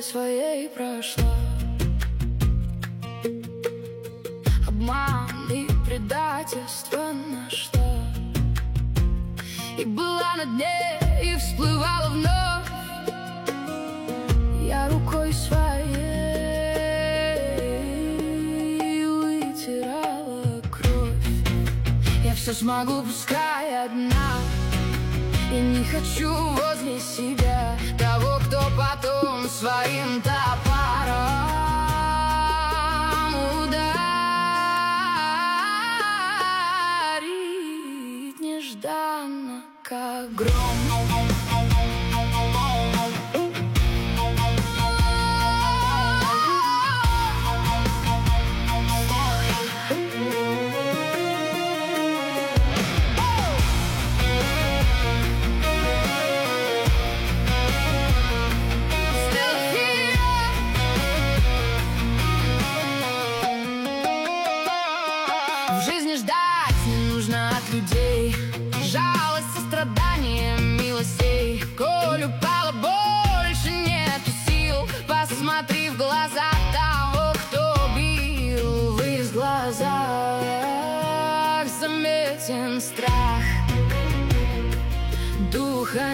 дороге своей прошла. Обман и предательство нашла, и была на дне, и всплывала вновь. Я рукой своей вытирала кровь. Я все смогу, пускай одна. Я не хочу возле себя того, кто потом своим топором ударит нежданно, как гром. В жизни ждать не нужно от людей жалость, сострадание, милостей. Коль упала, больше нету сил. Посмотри в глаза того, кто бил. В их глазах заметен страх. Духа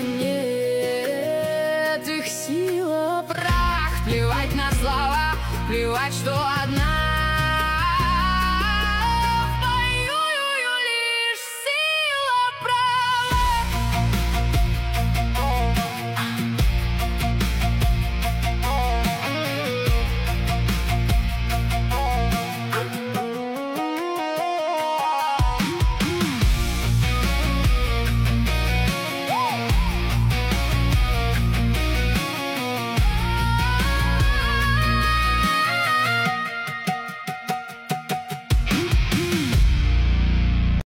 нет, их сила прах. Плевать на слова, плевать, что одна.